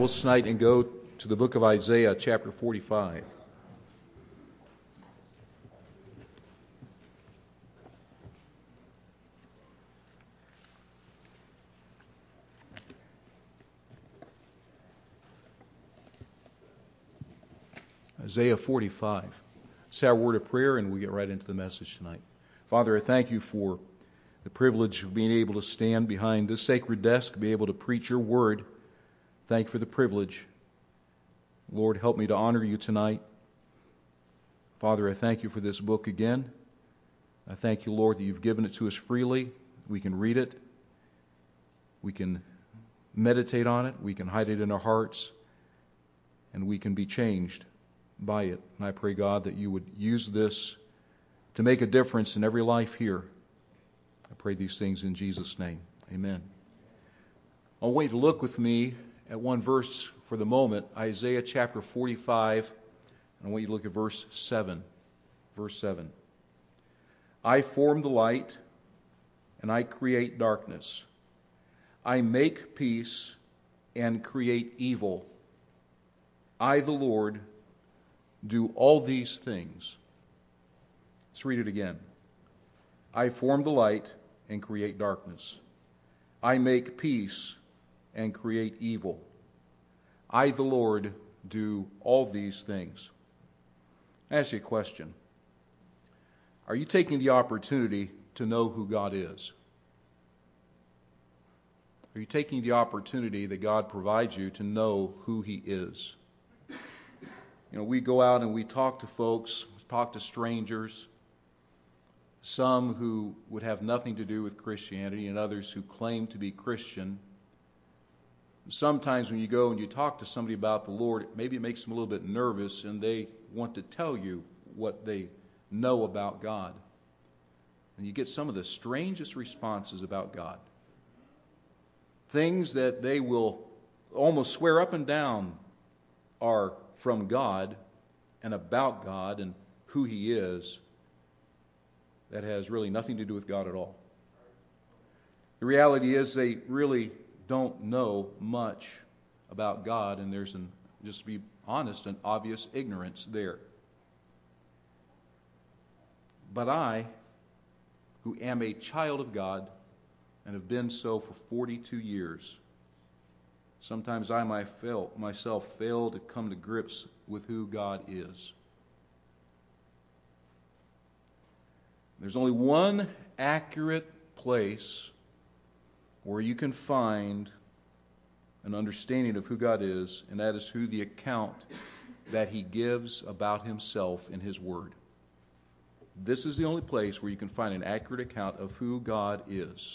Tonight and go to the book of Isaiah, chapter 45. Isaiah 45. Say our word of prayer and we get right into the message tonight. Father, I thank you for the privilege of being able to stand behind this sacred desk, be able to preach your word. Thank you for the privilege. Lord, help me to honor you tonight. Father, I thank you for this book again. I thank you, Lord, that you've given it to us freely. We can read it. We can meditate on it. We can hide it in our hearts. And we can be changed by it. And I pray, God, that you would use this to make a difference in every life here. I pray these things in Jesus' name. Amen. I want you to look with me at one verse for the moment, Isaiah chapter 45, and I want you to look at verse 7. Verse 7. I form the light, and I create darkness. I make peace and create evil. I, the Lord, do all these things. Let's read it again. I form the light and create darkness. I make peace and create evil. I, the Lord, do all these things. I ask you a question. Are you taking the opportunity to know who God is? Are you taking the opportunity that God provides you to know who He is? You know, we go out and we talk to folks, talk to strangers, some who would have nothing to do with Christianity and others who claim to be Christian. Sometimes when you go and you talk to somebody about the Lord, maybe it makes them a little bit nervous and they want to tell you what they know about God. And you get some of the strangest responses about God. Things that they will almost swear up and down are from God and about God and who He is, that has really nothing to do with God at all. The reality is they really don't know much about God, and there's just to be honest, an obvious ignorance there. But I, who am a child of God and have been so for 42 years, sometimes I myself fail to come to grips with who God is. There's only one accurate place where you can find an understanding of who God is, and that is through the account that He gives about Himself in His Word. This is the only place where you can find an accurate account of who God is.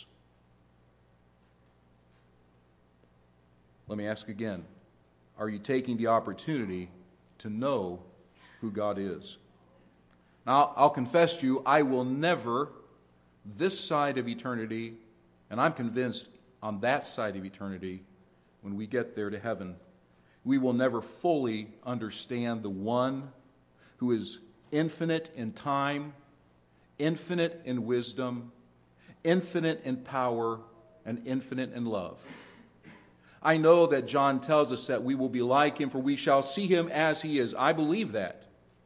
Let me ask again, are you taking the opportunity to know who God is? Now, I'll confess to you, I will never, this side of eternity, and I'm convinced on that side of eternity, when we get there to heaven, we will never fully understand the one who is infinite in time, infinite in wisdom, infinite in power, and infinite in love. I know that John tells us that we will be like Him, for we shall see Him as He is. I believe that.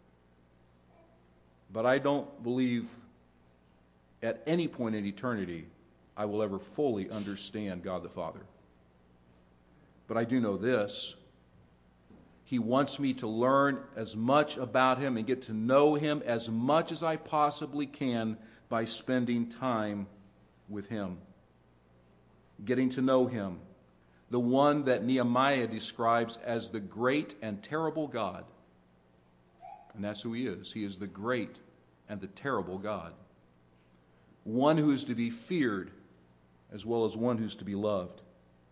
But I don't believe at any point in eternity I will ever fully understand God the Father. But I do know this. He wants me to learn as much about Him and get to know Him as much as I possibly can by spending time with Him. Getting to know Him. The one that Nehemiah describes as the great and terrible God. And that's who He is. He is the great and the terrible God. One who is to be feared as well as one who's to be loved.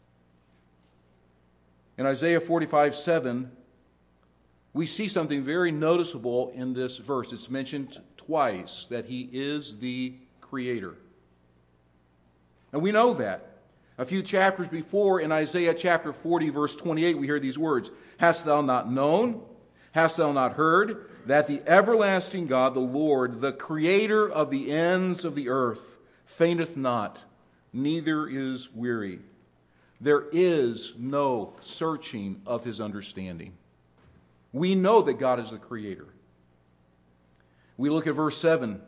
In Isaiah 45:7, we see something very noticeable in this verse. It's mentioned twice that He is the Creator. And we know that. A few chapters before, in Isaiah chapter 40, verse 28, we hear these words, Hast thou not known? Hast thou not heard? That the everlasting God, the Lord, the Creator of the ends of the earth, fainteth not, neither is weary. There is no searching of his understanding. We know that God is the creator. We look at verse 7,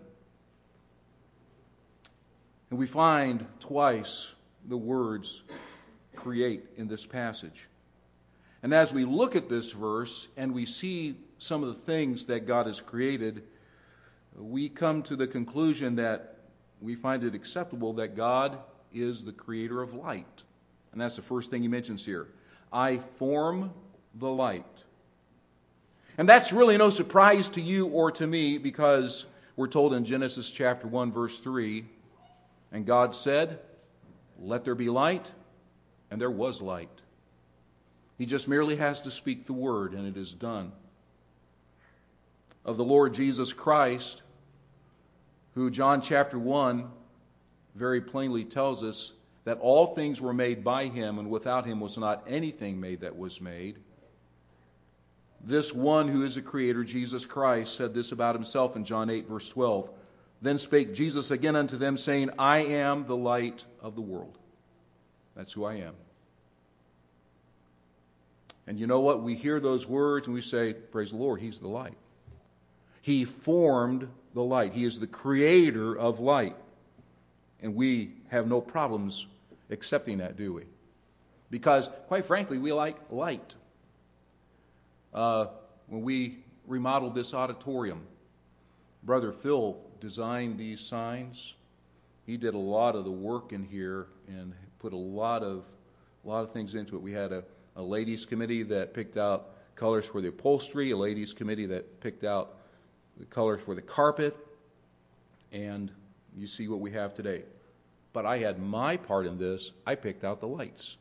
and we find twice the words create in this passage. And as we look at this verse and we see some of the things that God has created, we come to the conclusion that we find it acceptable that God is the creator of light. And that's the first thing he mentions here. I form the light. And that's really no surprise to you or to me, because we're told in Genesis chapter 1 verse 3, and God said, let there be light, and there was light. He just merely has to speak the word, and it is done. Of the Lord Jesus Christ, who John chapter 1 very plainly tells us that all things were made by him, and without him was not anything made that was made. This one who is a creator, Jesus Christ, said this about himself in John 8 verse 12. Then spake Jesus again unto them, saying, I am the light of the world. That's who I am. And you know what? We hear those words and we say, praise the Lord, he's the light. He formed the light. He is the creator of light. And we have no problems accepting that, do we? Because, quite frankly, we like light. When we remodeled this auditorium, Brother Phil designed these signs. He did a lot of the work in here and put a lot of things into it. We had a ladies committee that picked out colors for the upholstery, a ladies committee that picked out the colors for the carpet, and you see what we have today. But I had my part in this. I picked out the lights.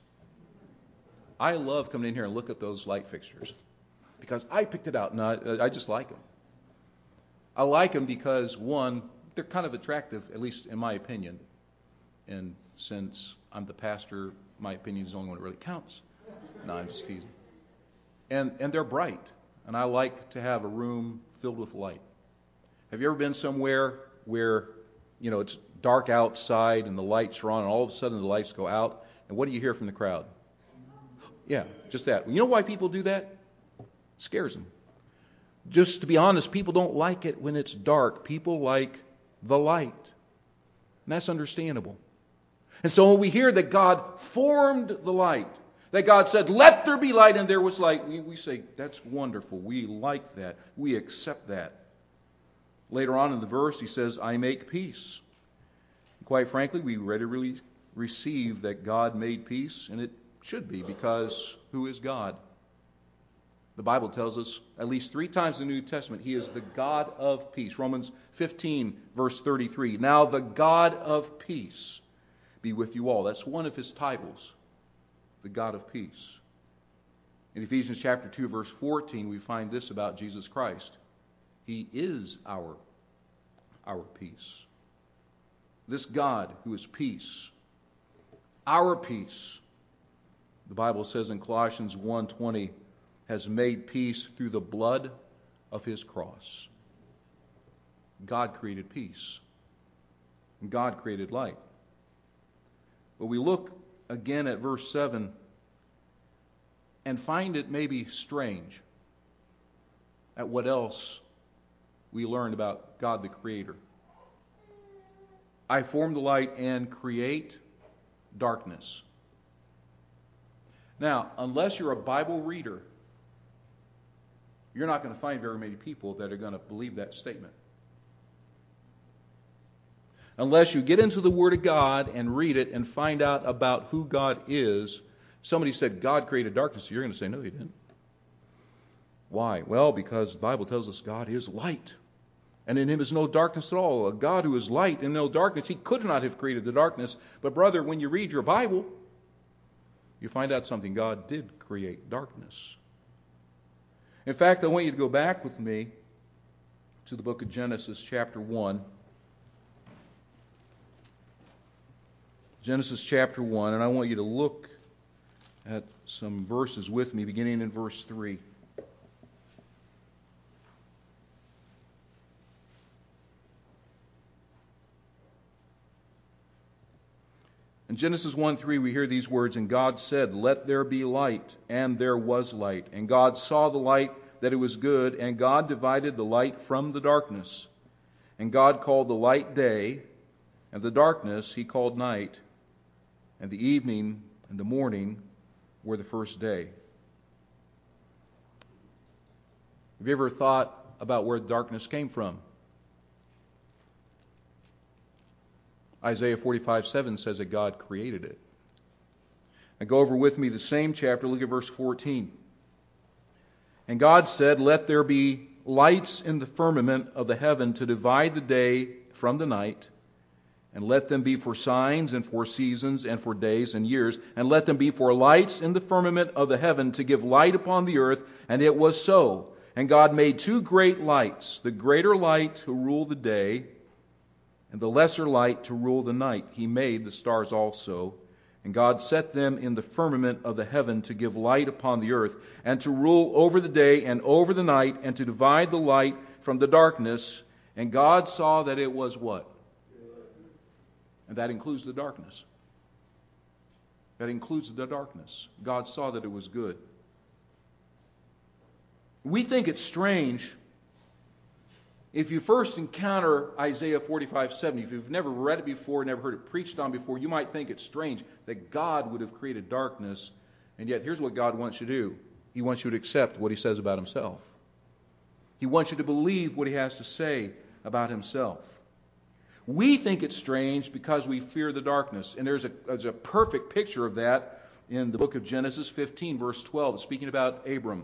I love coming in here and look at those light fixtures because I picked it out, and I just like them. I like them because, one, they're kind of attractive, at least in my opinion. And since I'm the pastor, my opinion is the only one that really counts. No, I'm just teasing. And they're bright, and I like to have a room filled with light. Have you ever been somewhere where, it's dark outside and the lights are on, and all of a sudden the lights go out, and what do you hear from the crowd? Yeah, just that. You know why people do that? It scares them. Just to be honest, people don't like it when it's dark. People like the light. And that's understandable. And so when we hear that God formed the light, that God said, let there be light, and there was light, we say, that's wonderful. We like that. We accept that. Later on in the verse, he says, I make peace. And quite frankly, we readily receive that God made peace, and it should be, because who is God? The Bible tells us at least 3 times in the New Testament, he is the God of peace. Romans 15, verse 33. Now the God of peace be with you all. That's one of his titles, the God of peace. In Ephesians chapter 2, verse 14, we find this about Jesus Christ. He is our peace. This God who is peace, our peace, the Bible says in Colossians 1:20, has made peace through the blood of his cross. God created peace. And God created light. But we look again at verse 7 and find it maybe strange at what else we learned about God the Creator. I form the light and create darkness. Now, unless you're a Bible reader, you're not going to find very many people that are going to believe that statement. Unless you get into the Word of God and read it and find out about who God is. Somebody said God created darkness. You're going to say, no, he didn't. Why? Well, because the Bible tells us God is light. And in him is no darkness at all. A God who is light and no darkness, he could not have created the darkness. But brother, when you read your Bible, you find out something. God did create darkness. In fact, I want you to go back with me to the book of Genesis chapter 1. Genesis chapter 1, and I want you to look at some verses with me, beginning in verse 3. In Genesis 1:3 we hear these words, "And God said, Let there be light, and there was light. And God saw the light, that it was good, and God divided the light from the darkness. And God called the light day, and the darkness he called night. And the evening and the morning were the first day." Have you ever thought about where darkness came from? Isaiah 45:7 says that God created it. Now go over with me the same chapter, look at verse 14. "And God said, Let there be lights in the firmament of the heaven to divide the day from the night, and let them be for signs and for seasons and for days and years, and let them be for lights in the firmament of the heaven to give light upon the earth. And it was so. And God made two great lights, the greater light to rule the day, and the lesser light to rule the night. He made the stars also. And God set them in the firmament of the heaven to give light upon the earth, and to rule over the day and over the night, and to divide the light from the darkness. And God saw that it was" what? And that includes the darkness. That includes the darkness. God saw that it was good. We think it's strange if you first encounter Isaiah 45:7. If you've never read it before, never heard it preached on before, you might think it's strange that God would have created darkness. And yet here's what God wants you to do. He wants you to accept what he says about himself. He wants you to believe what he has to say about himself. We think it's strange because we fear the darkness. And there's a perfect picture of that in the book of Genesis 15, verse 12. It's speaking about Abraham.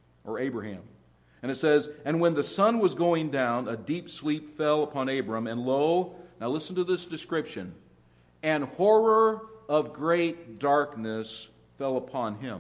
And it says, "And when the sun was going down, a deep sleep fell upon Abram, and lo," now listen to this description, "and horror of great darkness fell upon him."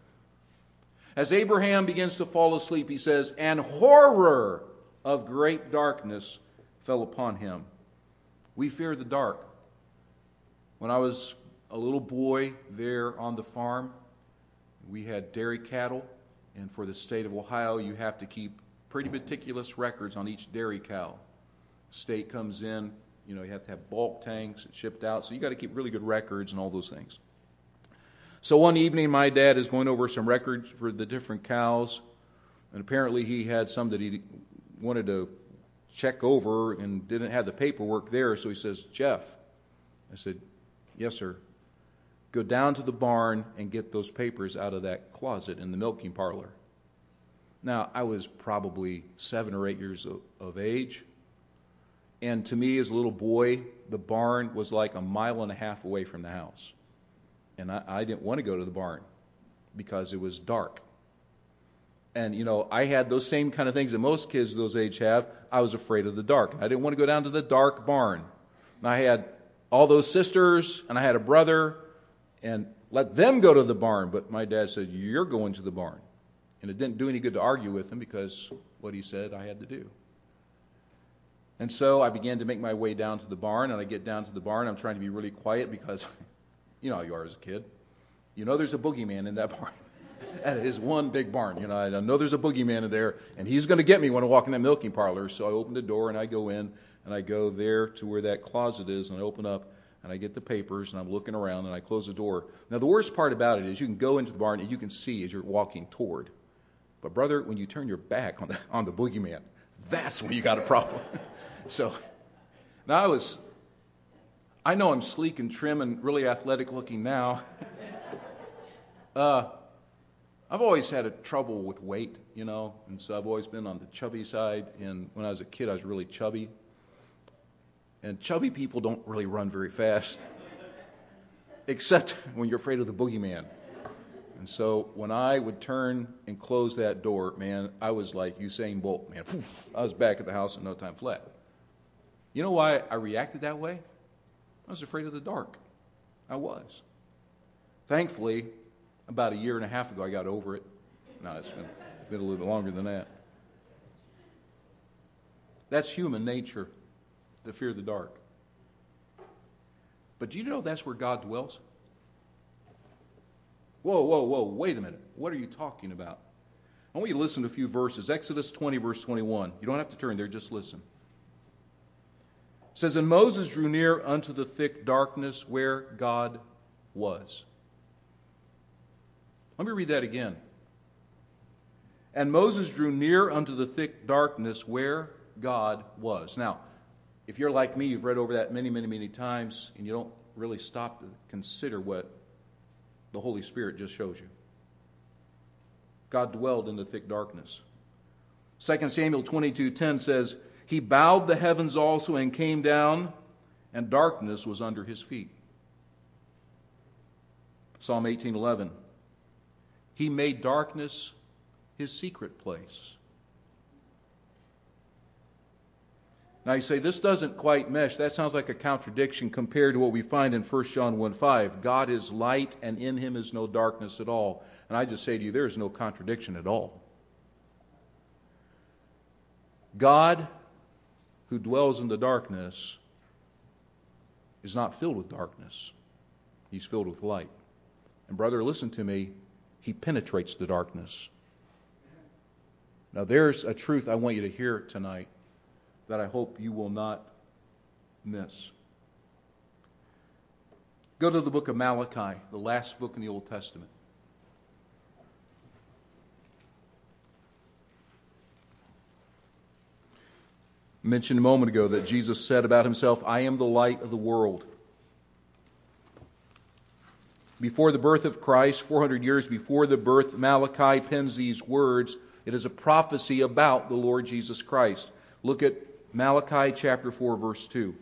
As Abraham begins to fall asleep, he says, "And horror of great darkness fell upon him." We fear the dark. When I was a little boy there on the farm, we had dairy cattle. And for the state of Ohio, you have to keep pretty meticulous records on each dairy cow. State comes in, you have to have bulk tanks shipped out, so you got to keep really good records and all those things. So one evening, my dad is going over some records for the different cows, and apparently he had some that he wanted to check over and didn't have the paperwork there, so he says, "Jeff," I said, "Yes, sir." "Go down to the barn and get those papers out of that closet in the milking parlor." Now, I was probably 7 or 8 years of age. And to me, as a little boy, the barn was like 1.5 miles away from the house. And I didn't want to go to the barn because it was dark. And, I had those same kind of things that most kids those age have. I was afraid of the dark. I didn't want to go down to the dark barn. And I had all those sisters, and I had a brother, and let them go to the barn. But my dad said, "You're going to the barn." And it didn't do any good to argue with him because what he said I had to do. And so I began to make my way down to the barn, and I get down to the barn. I'm trying to be really quiet because you know how you are as a kid. There's a boogeyman in that barn. That is one big barn. I know there's a boogeyman in there, and he's going to get me when I walk in that milking parlor. So I open the door, and I go in, and I go there to where that closet is, and I open up, and I get the papers, and I'm looking around, and I close the door. Now, the worst part about it is you can go into the barn, and you can see as you're walking toward. But, brother, when you turn your back on the boogeyman, that's when you got a problem. So, now I know I'm sleek and trim and really athletic looking now. I've always had trouble with weight, and so I've always been on the chubby side. And when I was a kid, I was really chubby. And chubby people don't really run very fast, except when you're afraid of the boogeyman. And so when I would turn and close that door, man, I was like Usain Bolt, man. I was back at the house in no time flat. You know why I reacted that way? I was afraid of the dark. I was. Thankfully, about 1.5 years ago, I got over it. No, it's been a little bit longer than that. That's human nature, the fear of the dark. But do you know that's where God dwells? Whoa, wait a minute. What are you talking about? I want you to listen to a few verses. Exodus 20, verse 21. You don't have to turn there, just listen. It says, and Moses drew near unto the thick darkness where God was. Let me read that again. And Moses drew near unto the thick darkness where God was. Now, if you're like me, you've read over that many, many, many times, and you don't really stop to consider what the Holy Spirit just shows you. God dwelled in the thick darkness. 2 Samuel 22:10 says, He bowed the heavens also and came down, and darkness was under his feet. Psalm 18:11, He made darkness his secret place. Now you say, this doesn't quite mesh. That sounds like a contradiction compared to what we find in 1 John 1:5. God is light, and in him is no darkness at all. And I just say to you, there is no contradiction at all. God, who dwells in the darkness, is not filled with darkness. He's filled with light. And brother, listen to me. He penetrates the darkness. Now there's a truth I want you to hear tonight that I hope you will not miss. Go to the book of Malachi, the last book in the Old Testament. I mentioned a moment ago that Jesus said about himself, I am the light of the world. Before the birth of Christ, 400 years before the birth, Malachi pens these words. It is a prophecy about the Lord Jesus Christ. Look at Malachi chapter 4, verse 2.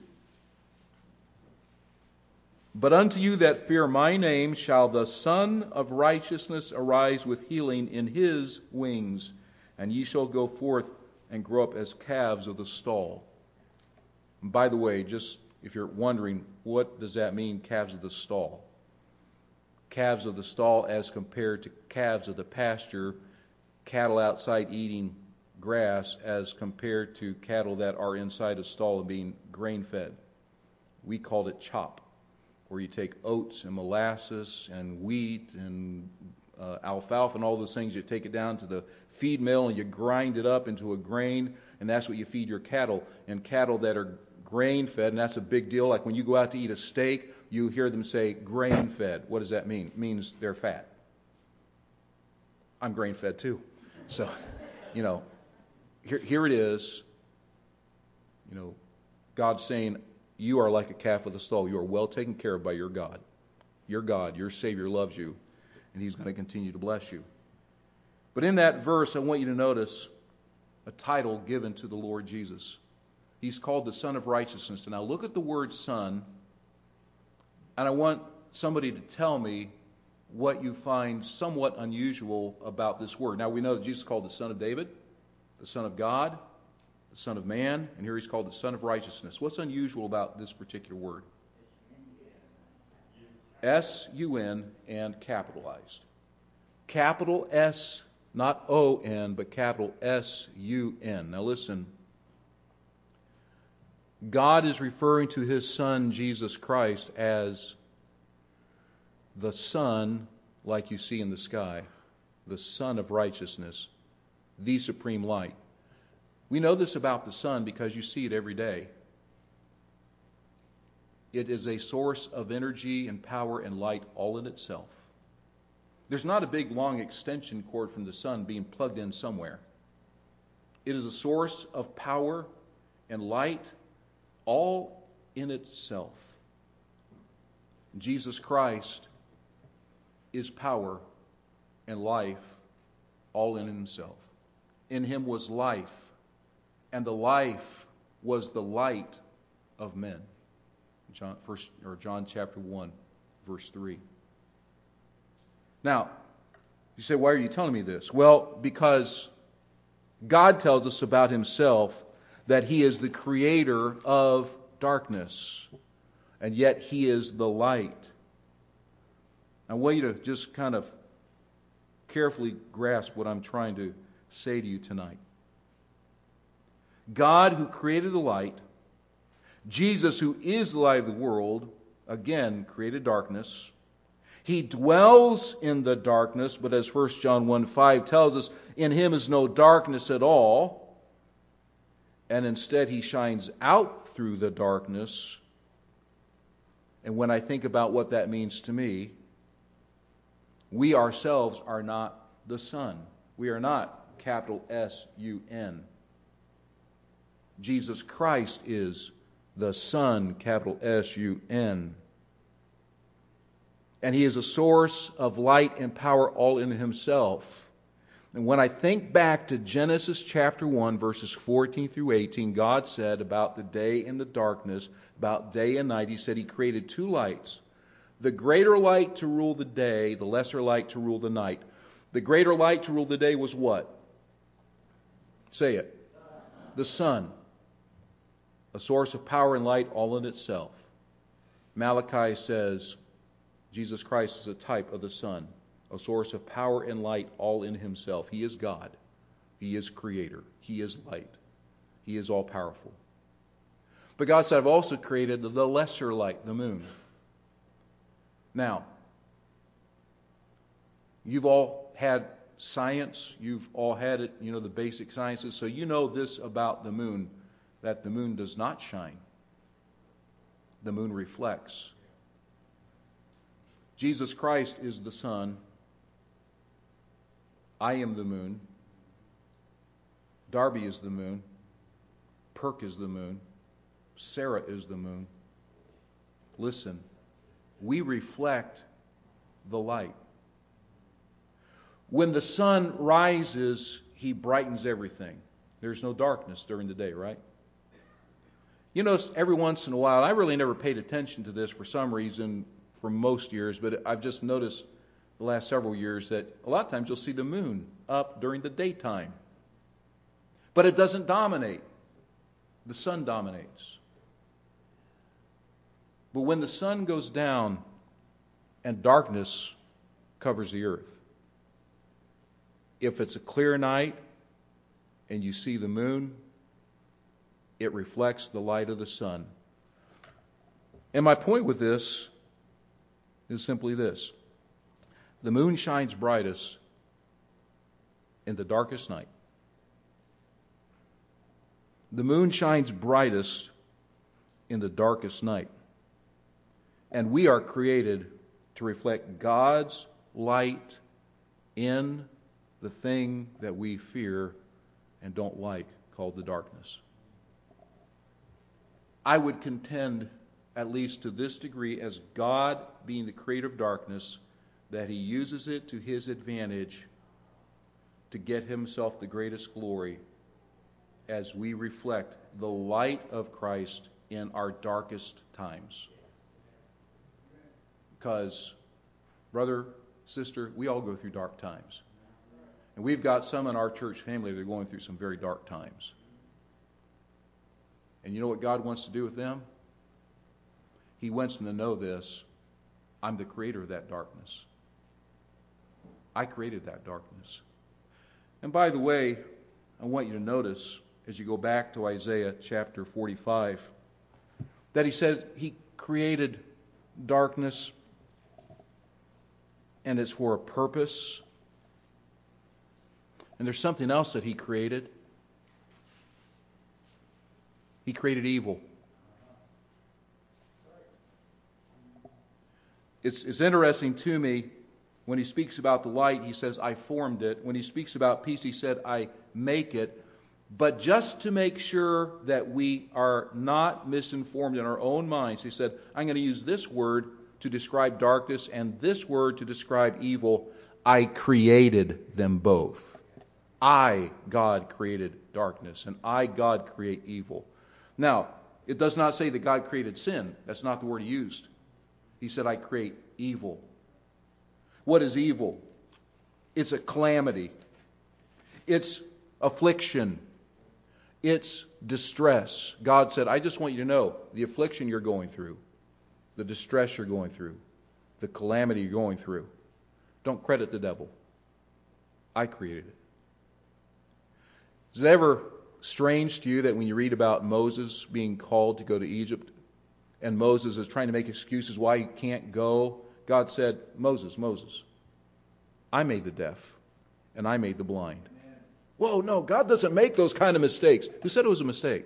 But unto you that fear my name shall the Son of Righteousness arise with healing in his wings, and ye shall go forth and grow up as calves of the stall. And by the way, just if you're wondering, what does that mean, calves of the stall? Calves of the stall as compared to calves of the pasture, cattle outside eating grass as compared to cattle that are inside a stall and being grain-fed. We called it chop, where you take oats and molasses and wheat and alfalfa and all those things. You take it down to the feed mill and you grind it up into a grain, and that's what you feed your cattle. And cattle that are grain-fed, and that's a big deal. Like when you go out to eat a steak, you hear them say grain-fed. What does that mean? It means they're fat. I'm grain-fed too. So, here it is. God's saying, you are like a calf of the stall. You are well taken care of by your God. Your God, your Savior loves you, and he's going to continue to bless you. But in that verse, I want you to notice a title given to the Lord Jesus. He's called the Son of Righteousness. And now look at the word Son, and I want somebody to tell me what you find somewhat unusual about this word. Now we know that Jesus is called the Son of David, the Son of God, the Son of Man, and here he's called the Son of Righteousness. What's unusual about this particular word? S-U-N and capitalized. Capital S, not O-N, but capital S-U-N. Now listen. God is referring to his Son, Jesus Christ, as the Son, like you see in the sky, the Son of Righteousness, the supreme light. We know this about the sun because you see it every day. It is a source of energy and power and light all in itself. There's not a big, long extension cord from the sun being plugged in somewhere. It is a source of power and light all in itself. Jesus Christ is power and life all in himself. In him was life, and the life was the light of men. John chapter 1, verse 3. Now, you say, why are you telling me this? Well, because God tells us about himself that he is the creator of darkness, and yet he is the light. I want you to just kind of carefully grasp what I'm trying to say to you tonight. God, who created the light, Jesus, who is the light of the world, again created darkness. He dwells in the darkness, but as 1 John 1:5 tells us, in him is no darkness at all. and instead he shines out through the darkness. And when I think about what that means to me, we ourselves are not the sun. We are not capital S-U-N. Jesus Christ is the Son, capital S-U-N. And he is a source of light and power all in himself. And when I think back to Genesis chapter 1, verses 14 through 18, God said about the day and the darkness, about day and night, he said he created two lights. The greater light to rule the day, the lesser light to rule the night. The greater light to rule the day was what? Say it. The sun. A source of power and light all in itself. Malachi says Jesus Christ is a type of the sun. A source of power and light all in himself. He is God. He is creator. He is light. He is all powerful. But God said, I've also created the lesser light, the moon. Now, you've all had science. You've all had it, the basic sciences. So you know this about the moon, that the moon does not shine. The moon reflects. Jesus Christ is the sun. I am the moon. Darby is the moon. Perk is the moon. Sarah is the moon. Listen, we reflect the light. When the sun rises, he brightens everything. There's no darkness during the day, right? You know, every once in a while, I really never paid attention to this for some reason for most years, but I've just noticed the last several years that a lot of times you'll see the moon up during the daytime. But it doesn't dominate. The sun dominates. But when the sun goes down and darkness covers the earth, if it's a clear night and you see the moon, it reflects the light of the sun. And my point with this is simply this. The moon shines brightest in the darkest night. The moon shines brightest in the darkest night. And we are created to reflect God's light in the thing that we fear and don't like, called the darkness. I would contend, at least to this degree, as God being the creator of darkness, that he uses it to his advantage to get himself the greatest glory as we reflect the light of Christ in our darkest times. Because, brother, sister, we all go through dark times. And we've got some in our church family that are going through some very dark times. And you know what God wants to do with them? He wants them to know this. I'm the creator of that darkness. I created that darkness. And by the way, I want you to notice, as you go back to Isaiah chapter 45, that he said he created darkness and it's for a purpose. And there's something else that he created. He created evil. It's interesting to me, when he speaks about the light, he says, I formed it. When he speaks about peace, he said, I make it. But just to make sure that we are not misinformed in our own minds, he said, I'm going to use this word to describe darkness and this word to describe evil. I created them both. I, God, created darkness, and I, God, create evil. Now, it does not say that God created sin. That's not the word he used. He said, I create evil. What is evil? It's a calamity. It's affliction. It's distress. God said, I just want you to know the affliction you're going through, the distress you're going through, the calamity you're going through. Don't credit the devil. I created it. Is it ever strange to you that when you read about Moses being called to go to Egypt and Moses is trying to make excuses why he can't go, God said, Moses, I made the deaf and I made the blind. Whoa, no, God doesn't make those kind of mistakes. Who said it was a mistake?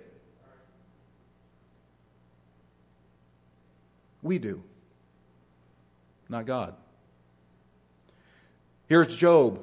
We do, not God. Here's Job.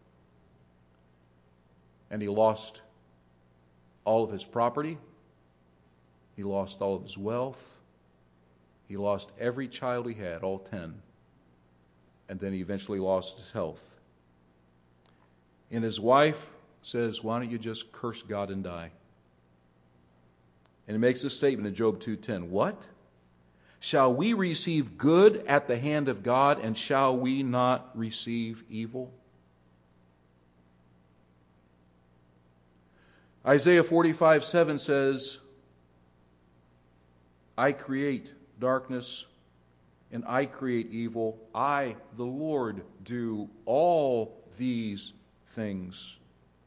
And he lost all of his property. He lost all of his wealth. He lost every child he had, all 10. And then he eventually lost his health. And his wife says, why don't you just curse God and die? And he makes a statement in Job 2:10. What? Shall we receive good at the hand of God, and shall we not receive evil? Isaiah 45:7 says, I create darkness and I create evil. I, the Lord, do all these things.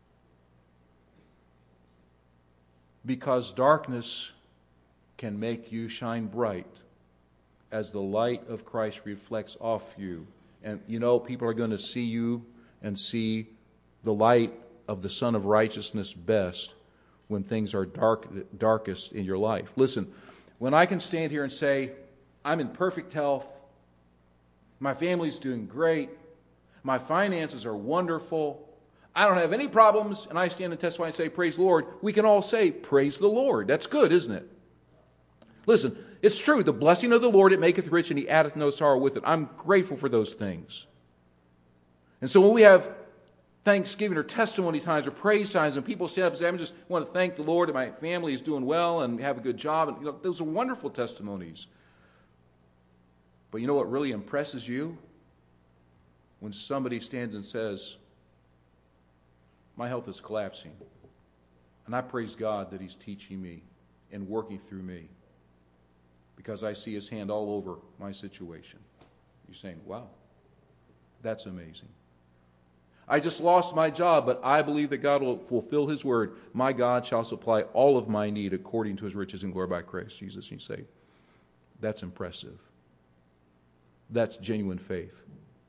Because darkness can make you shine bright as the light of Christ reflects off you. And you know, people are going to see you and see the light of the Son of Righteousness best when things are darkest in your life. Listen, when I can stand here and say, I'm in perfect health, my family's doing great, my finances are wonderful, I don't have any problems, and I stand and testify and say, praise the Lord, we can all say, praise the Lord. That's good, isn't it? Listen, it's true, the blessing of the Lord, it maketh rich, and he addeth no sorrow with it. I'm grateful for those things. And so when we have Thanksgiving or testimony times or praise times, and people stand up and say, I just want to thank the Lord that my family is doing well and have a good job. And those are wonderful testimonies. But you know what really impresses you? When somebody stands and says, my health is collapsing. And I praise God that he's teaching me and working through me, because I see his hand all over my situation. You're saying, wow, that's amazing. I just lost my job, but I believe that God will fulfill his word. My God shall supply all of my need according to his riches and glory by Christ Jesus. And you say, that's impressive. That's genuine faith.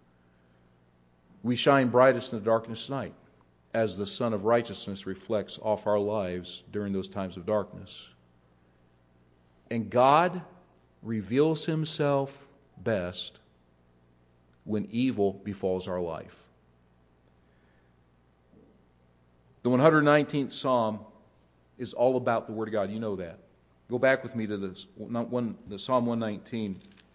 We shine brightest in the darkness night as the Son of Righteousness reflects off our lives during those times of darkness. And God reveals himself best when evil befalls our life. The 119th Psalm is all about the Word of God. You know that. Go back with me to the Psalm 119.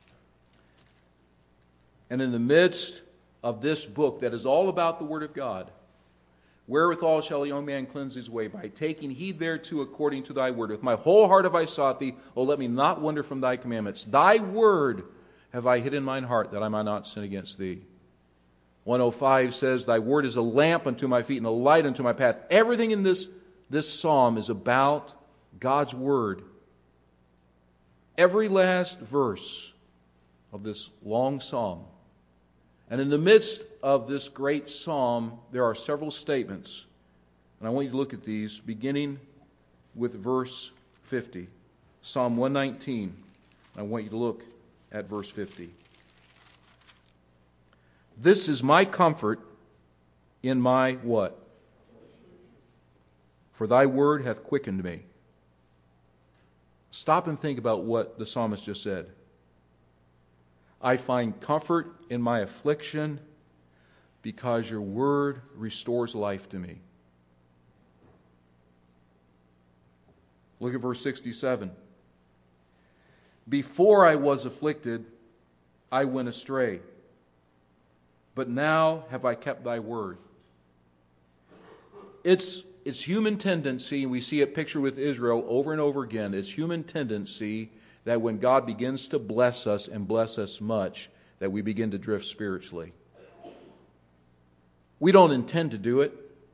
And in the midst of this book that is all about the Word of God, wherewithal shall a young man cleanse his way? By taking heed thereto according to thy word. With my whole heart have I sought thee. O let me not wander from thy commandments. Thy word have I hid in mine heart, that I might not sin against thee. 105 says, thy word is a lamp unto my feet and a light unto my path. Everything in this psalm is about God's word. Every last verse of this long psalm. And in the midst of this great psalm, there are several statements. And I want you to look at these, beginning with verse 50. Psalm 119. I want you to look at verse 50. This is my comfort in my what? For thy word hath quickened me. Stop and think about what the psalmist just said. I find comfort in my affliction because your word restores life to me. Look at verse 67. Before I was afflicted, I went astray. But now have I kept thy word. It's human tendency, and we see it pictured with Israel over and over again. It's human tendency that when God begins to bless us and bless us much, that we begin to drift spiritually. We don't intend to do it.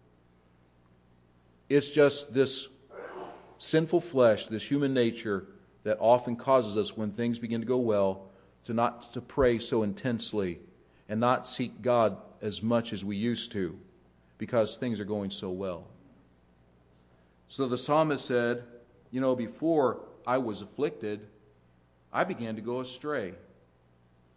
It's just this sinful flesh, this human nature that often causes us, when things begin to go well, to pray so intensely and not seek God as much as we used to, because things are going so well. So the psalmist said, before I was afflicted, I began to go astray.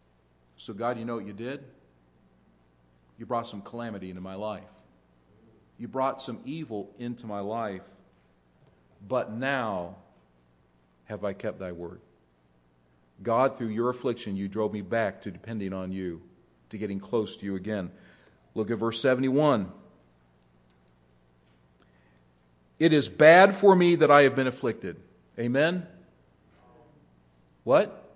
So God, you know what you did? You brought some calamity into my life. You brought some evil into my life, but now have I kept thy word. God, through your affliction, you drove me back to depending on you, to getting close to you again. Look at verse 71. It is bad for me that I have been afflicted. Amen? What?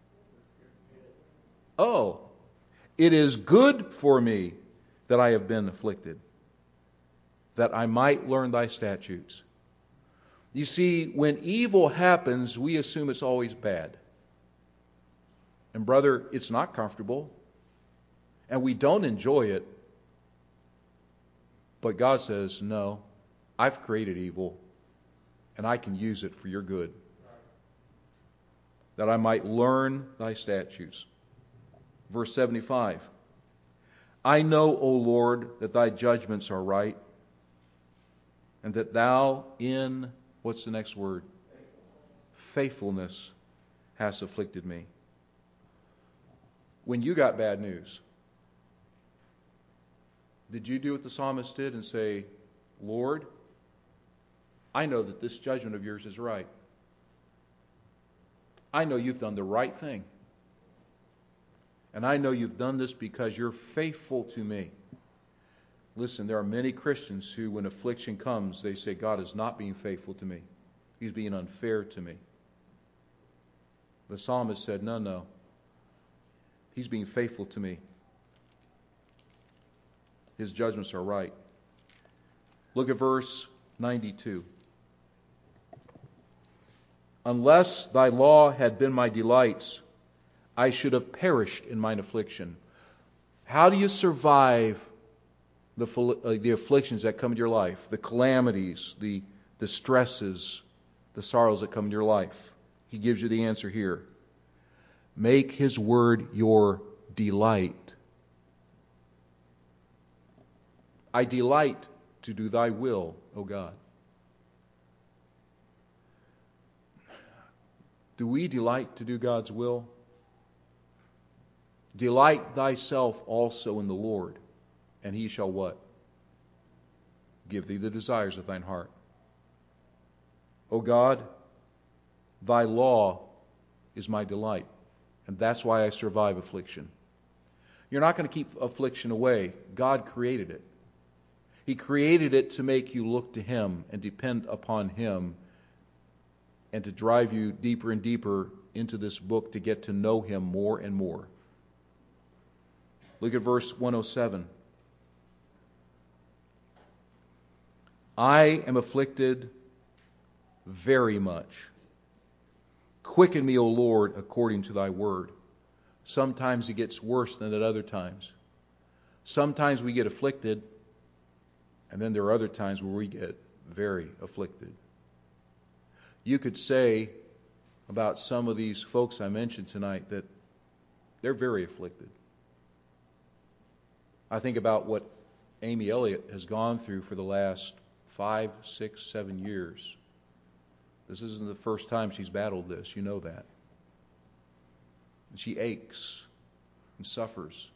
Oh, it is good for me that I have been afflicted, that I might learn thy statutes. You see, when evil happens, we assume it's always bad. And brother, it's not comfortable. And we don't enjoy it. But God says, no, I've created evil, and I can use it for your good, that I might learn thy statutes. Verse 75. I know, O Lord, that thy judgments are right, and that thou in, what's the next word? Faithfulness hast afflicted me. When you got bad news, did you do what the psalmist did and say, Lord, I know that this judgment of yours is right. I know you've done the right thing. And I know you've done this because you're faithful to me. Listen, there are many Christians who, when affliction comes, they say, God is not being faithful to me. He's being unfair to me. The psalmist said, no. He's being faithful to me. His judgments are right. Look at verse 92. Unless thy law had been my delights, I should have perished in mine affliction. How do you survive the afflictions that come into your life, the calamities, the stresses, the sorrows that come into your life? He gives you the answer here. Make his word your delight. I delight to do thy will, O God. Do we delight to do God's will? Delight thyself also in the Lord, and he shall what? Give thee the desires of thine heart. O God, thy law is my delight, and that's why I survive affliction. You're not going to keep affliction away. God created it. He created it to make you look to him and depend upon him, and to drive you deeper and deeper into this book to get to know him more and more. Look at verse 107. I am afflicted very much. Quicken me, O Lord, according to thy word. Sometimes it gets worse than at other times. Sometimes we get afflicted, and then there are other times where we get very afflicted. You could say about some of these folks I mentioned tonight that they're very afflicted. I think about what Amy Elliott has gone through for the last 5, 6, 7 years. This isn't the first time she's battled this. You know that. And she aches and suffers.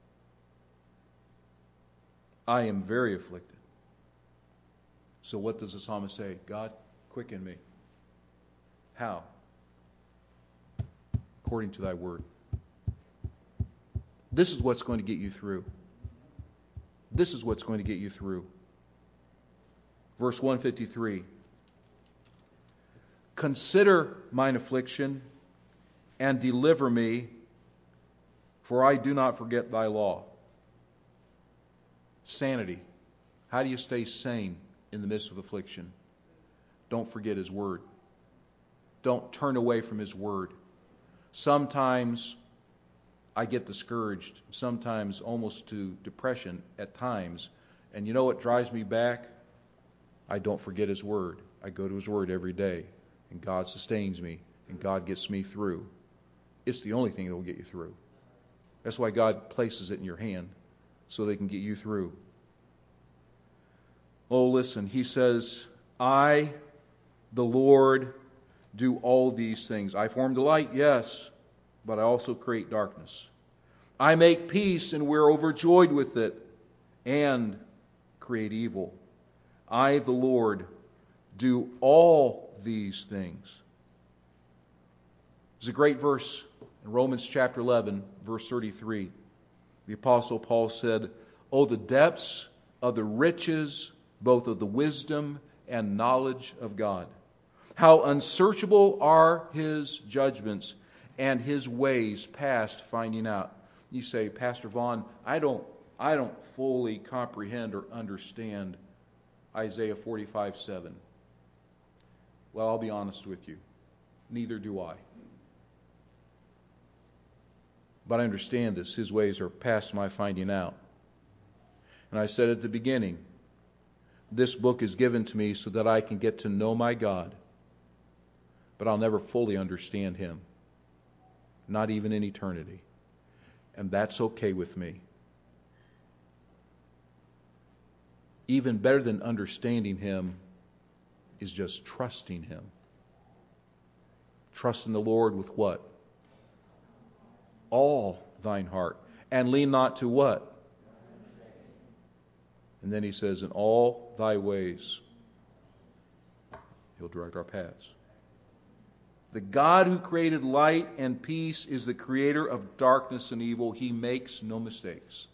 I am very afflicted. So what does the psalmist say? God, quicken me. How? According to thy word. This is what's going to get you through. This is what's going to get you through. Verse 153. Consider mine affliction and deliver me, for I do not forget thy law. Sanity. How do you stay sane in the midst of affliction? Don't forget his word. Don't turn away from his word. Sometimes I get discouraged, sometimes almost to depression at times. And you know what drives me back? I don't forget his word. I go to his word every day, and God sustains me, and God gets me through. It's the only thing that will get you through. That's why God places it in your hand, so they can get you through. Oh, listen, he says, I, the Lord, do all these things. I form the light, yes, but I also create darkness. I make peace, and we're overjoyed with it, and create evil. I, the Lord, do all these things. There's a great verse in Romans chapter 11, verse 33. The Apostle Paul said, "Oh, the depths of the riches, both of the wisdom and knowledge of God. How unsearchable are His judgments and His ways past finding out." You say, "Pastor Vaughn, I don't fully comprehend or understand Isaiah 45:7. Well, I'll be honest with you. Neither do I. But I understand this. His ways are past my finding out. And I said at the beginning, this book is given to me so that I can get to know my God. But I'll never fully understand Him. Not even in eternity. And that's okay with me. Even better than understanding Him is just trusting Him. Trust in the Lord with what? All thine heart. And lean not to what? And then he says, in all thy ways, He'll direct our paths. The God who created light and peace is the creator of darkness and evil. He makes no mistakes.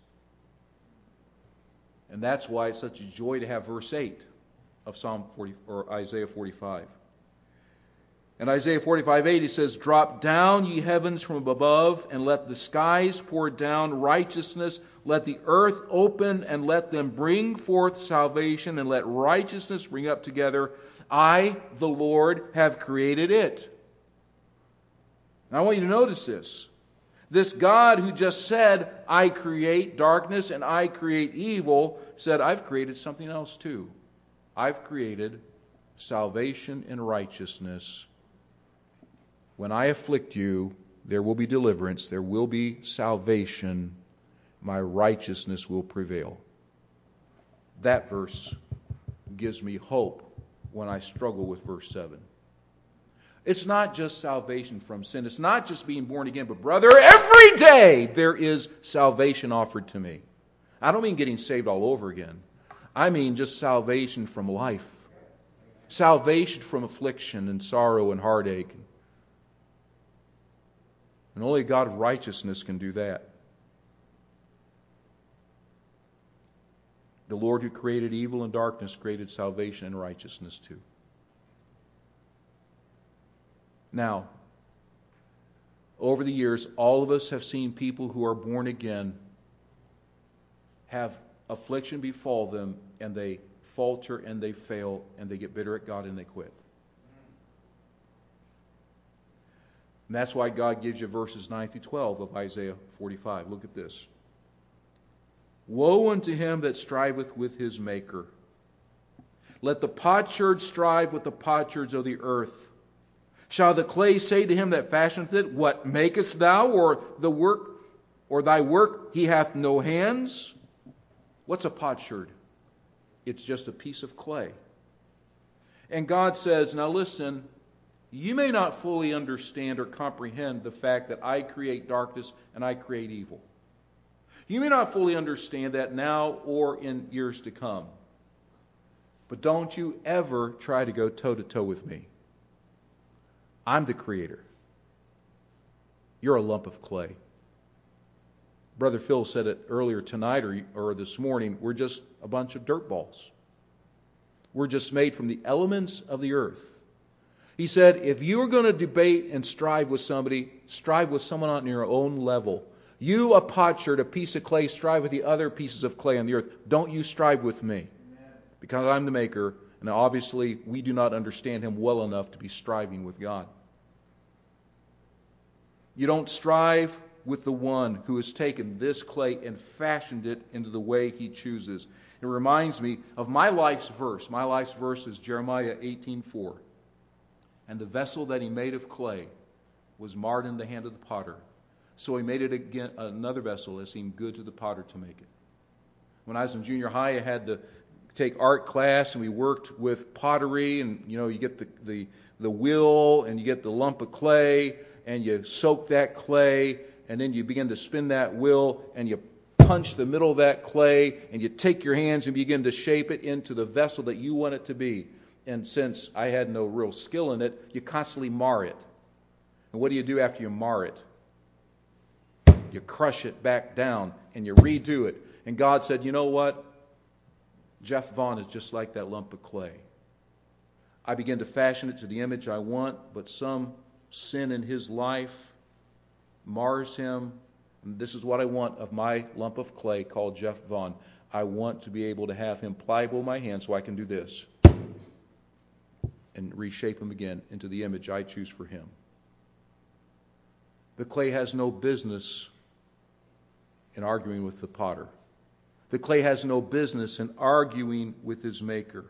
And that's why it's such a joy to have verse 8 of Psalm 40 or Isaiah 45. In Isaiah 45:8 he says, "Drop down, ye heavens, from above, and let the skies pour down righteousness. Let the earth open, and let them bring forth salvation, and let righteousness bring up together. I, the Lord, have created it." Now I want you to notice this. This God who just said, "I create darkness and I create evil," said, "I've created something else too. I've created salvation and righteousness. When I afflict you, there will be deliverance, there will be salvation, my righteousness will prevail." That verse gives me hope when I struggle with verse 7. It's not just salvation from sin. It's not just being born again. But brother, every day there is salvation offered to me. I don't mean getting saved all over again. I mean just salvation from life. Salvation from affliction and sorrow and heartache. And only God of righteousness can do that. The Lord who created evil and darkness created salvation and righteousness too. Now, over the years, all of us have seen people who are born again have affliction befall them, and they falter and they fail and they get bitter at God and they quit. And that's why God gives you verses 9 through 12 of Isaiah 45. Look at this. "Woe unto him that striveth with his Maker. Let the potsherd strive with the potsherds of the earth. Shall the clay say to him that fashioneth it, What makest thou? Or thy work, he hath no hands?" What's a potsherd? It's just a piece of clay. And God says, now listen, you may not fully understand or comprehend the fact that I create darkness and I create evil. You may not fully understand that now or in years to come. But don't you ever try to go toe-to-toe with me. I'm the creator. You're a lump of clay. Brother Phil said it earlier tonight or this morning, we're just a bunch of dirt balls. We're just made from the elements of the earth. He said, if you're going to debate and strive with somebody, strive with someone on your own level. You, a potsherd, a piece of clay, strive with the other pieces of clay on the earth. Don't you strive with me. Because I'm the maker, and obviously we do not understand Him well enough to be striving with God. You don't strive with the one who has taken this clay and fashioned it into the way He chooses. It reminds me of my life's verse. My life's verse is Jeremiah 18:4. "And the vessel that He made of clay was marred in the hand of the potter. So He made it again another vessel as seemed good to the potter to make it." When I was in junior high, I had to take art class, and we worked with pottery, and you get the wheel, and you get the lump of clay, and you soak that clay, and then you begin to spin that wheel, and you punch the middle of that clay, and you take your hands and begin to shape it into the vessel that you want it to be. And since I had no real skill in it, you constantly mar it. And what do you do after you mar it? You crush it back down and you redo it. And God said, you know what? Jeff Vaughn is just like that lump of clay. I begin to fashion it to the image I want, but some sin in his life mars him. And this is what I want of my lump of clay called Jeff Vaughn. I want to be able to have him pliable in my hand so I can do this and reshape him again into the image I choose for him. The clay has no business in arguing with the potter. The clay has no business in arguing with his maker.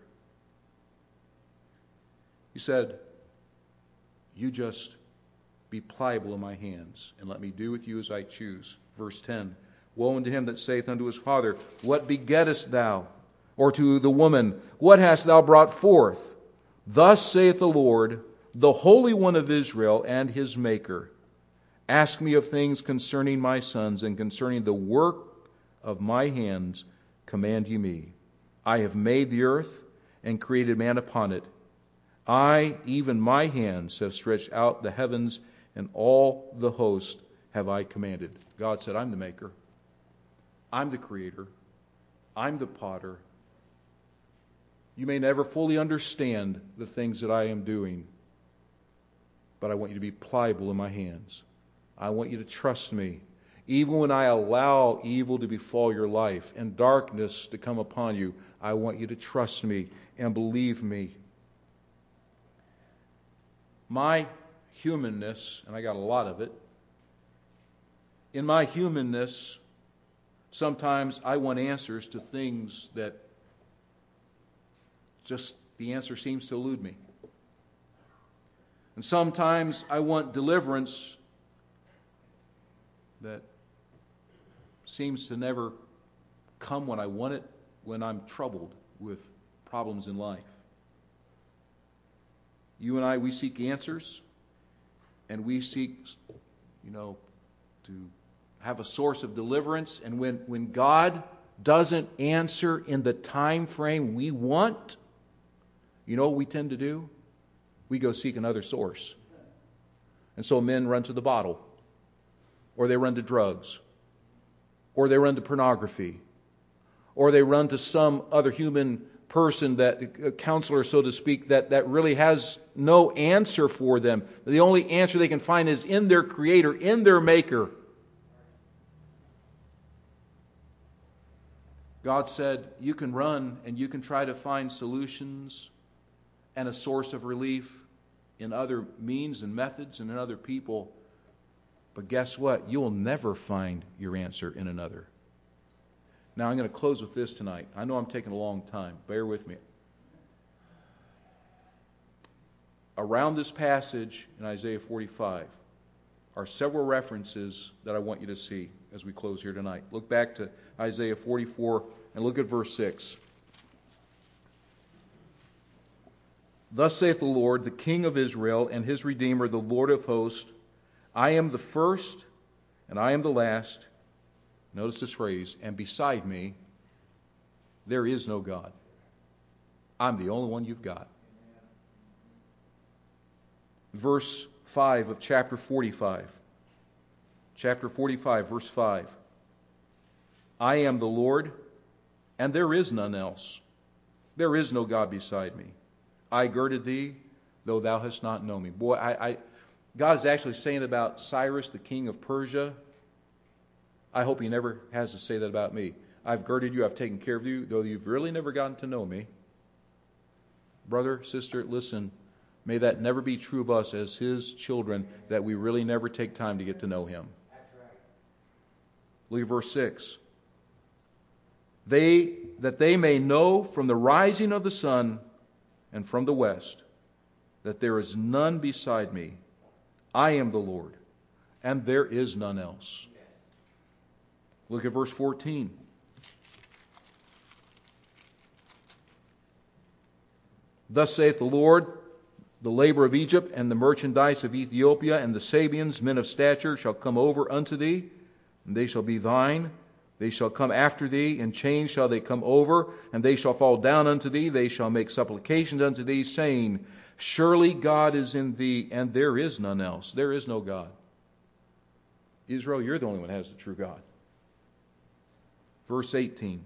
He said, you just be pliable in my hands, and let me do with you as I choose. Verse 10, woe unto him that saith unto his father, what begettest thou? Or to the woman, what hast thou brought forth? Thus saith the Lord, the Holy One of Israel and his Maker, ask me of things concerning my sons, and concerning the work of my hands command ye me. I have made the earth and created man upon it. I, even my hands, have stretched out the heavens, and all the host have I commanded. God said, I'm the maker. I'm the creator. I'm the potter. You may never fully understand the things that I am doing, but I want you to be pliable in my hands. I want you to trust me. Even when I allow evil to befall your life and darkness to come upon you, I want you to trust me and believe me. My humanness, and I got a lot of it, in my humanness, sometimes I want answers to things that just the answer seems to elude me. And sometimes I want deliverance that seems to never come when I want it, when I'm troubled with problems in life. You and I, we seek answers, and we seek, to have a source of deliverance. And when God doesn't answer in the time frame we want, you know what we tend to do? We go seek another source. And so men run to the bottle, or they run to drugs, or they run to pornography, or they run to some other human person, a counselor, so to speak, that really has no answer for them. The only answer they can find is in their Creator, in their Maker. God said, you can run and you can try to find solutions and a source of relief in other means and methods and in other people. But guess what? You will never find your answer in another. Now I'm going to close with this tonight. I know I'm taking a long time. Bear with me. Around this passage in Isaiah 45 are several references that I want you to see as we close here tonight. Look back to Isaiah 44 and look at verse 6. Thus saith the Lord, the King of Israel and his Redeemer, the Lord of hosts, I am the first and I am the last. Notice this phrase, and beside me, there is no God. I'm the only one you've got. Verse 5 of chapter 45. Chapter 45, verse 5. I am the Lord, and there is none else. There is no God beside me. I girded thee, though thou hast not known me. Boy, God is actually saying about Cyrus, the king of Persia, I hope he never has to say that about me. I've girded you, I've taken care of you, though you've really never gotten to know me. Brother, sister, listen, may that never be true of us as his children, that we really never take time to get to know him. That's right. Look at verse 6. That they may know from the rising of the sun and from the west, that there is none beside me. I am the Lord, and there is none else. Look at verse 14. Thus saith the Lord, the labor of Egypt and the merchandise of Ethiopia and the Sabians, men of stature, shall come over unto thee, and they shall be thine. They shall come after thee, in chains shall they come over, and they shall fall down unto thee. They shall make supplications unto thee, saying, Surely God is in thee, and there is none else. There is no God. Israel, you're the only one who has the true God. Verse 18.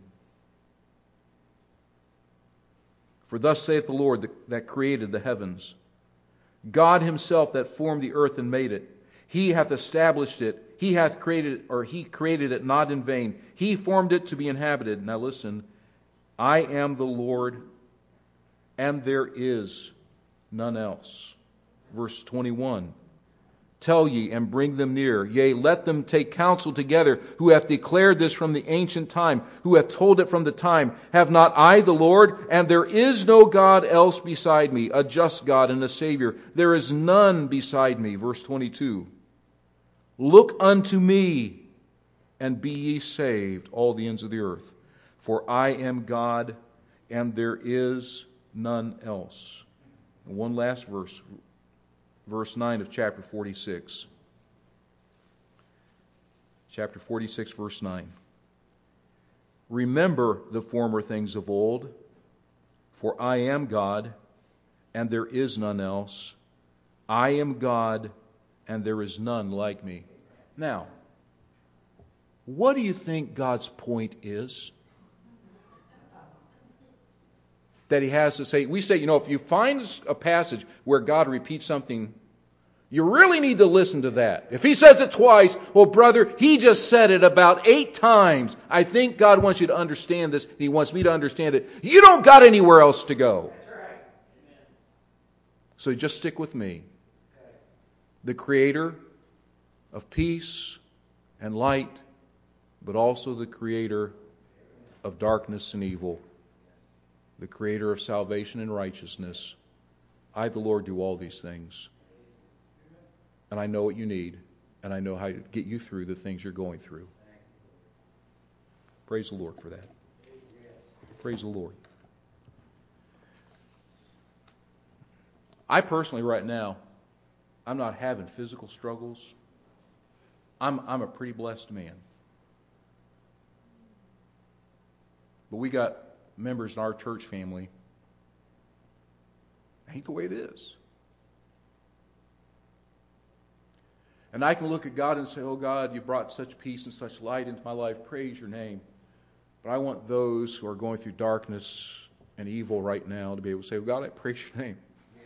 For thus saith the Lord that created the heavens, God himself that formed the earth and made it. He hath established it. He hath created, or he created it not in vain. He formed it to be inhabited. Now listen, I am the Lord, and there is none else. Verse 21. Tell ye and bring them near. Yea, let them take counsel together, who hath declared this from the ancient time, who hath told it from the time. Have not I the Lord? And there is no God else beside me, a just God and a Savior. There is none beside me. Verse 22. Look unto me, and be ye saved, all the ends of the earth. For I am God, and there is none else. And one last verse. Verse 9 of chapter 46. Chapter 46, verse 9. Remember the former things of old, for I am God, and there is none else. I am God, and there is none like me. Now, what do you think God's point is? That he has to say. We say, if you find a passage where God repeats something, you really need to listen to that. If he says it twice, well, brother, he just said it about 8 times. I think God wants you to understand this. He wants me to understand it. You don't got anywhere else to go. That's right. So just stick with me. The creator of peace and light, but also the creator of darkness and evil. The creator of salvation and righteousness. I, the Lord, do all these things. And I know what you need. And I know how to get you through the things you're going through. Praise the Lord for that. Praise the Lord. I personally, right now, I'm not having physical struggles. I'm a pretty blessed man. But we got members in our church family. Ain't the way it is. And I can look at God and say, oh God, you brought such peace and such light into my life. Praise your name. But I want those who are going through darkness and evil right now to be able to say, oh God, I praise your name.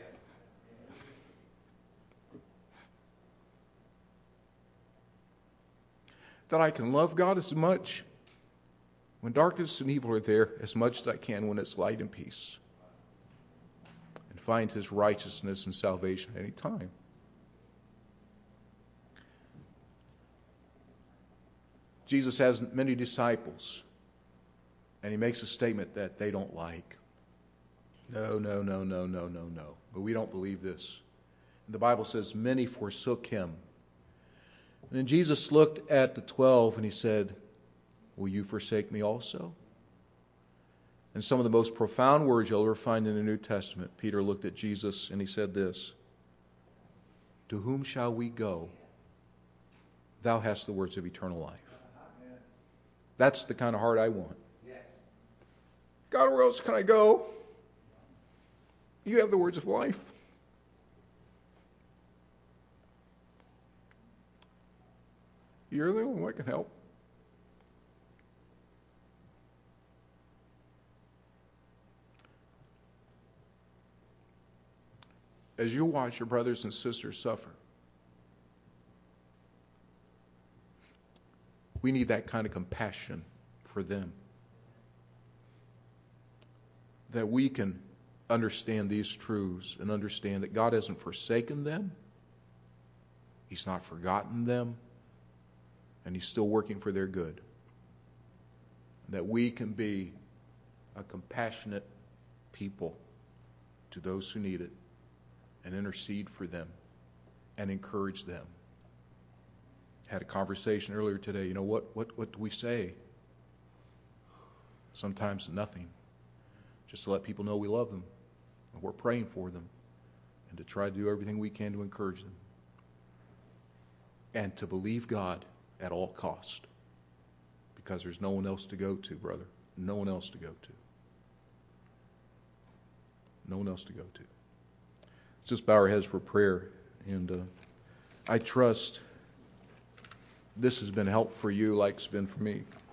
That I can love God as much when darkness and evil are there, as much as I can when it's light and peace. And find his righteousness and salvation at any time. Jesus has many disciples, and he makes a statement that they don't like. No. But we don't believe this. And the Bible says many forsook him. And then Jesus looked at the 12 and he said, will you forsake me also? And some of the most profound words you'll ever find in the New Testament. Peter looked at Jesus and he said this, to whom shall we go? Thou hast the words of eternal life. That's the kind of heart I want. God, where else can I go? You have the words of life. You're the only one that can help. As you watch your brothers and sisters suffer, we need that kind of compassion for them. That we can understand these truths and understand that God hasn't forsaken them. He's not forgotten them. And he's still working for their good. That we can be a compassionate people to those who need it and intercede for them and encourage them. Had a conversation earlier today. You know, what do we say? Sometimes nothing. Just to let people know we love them and we're praying for them and to try to do everything we can to encourage them. And to believe God at all cost. because there's no one else to go to, brother. No one else to go to. No one else to go to. Let's just bow our heads for prayer. And I trust this has been help for you like it's been for me.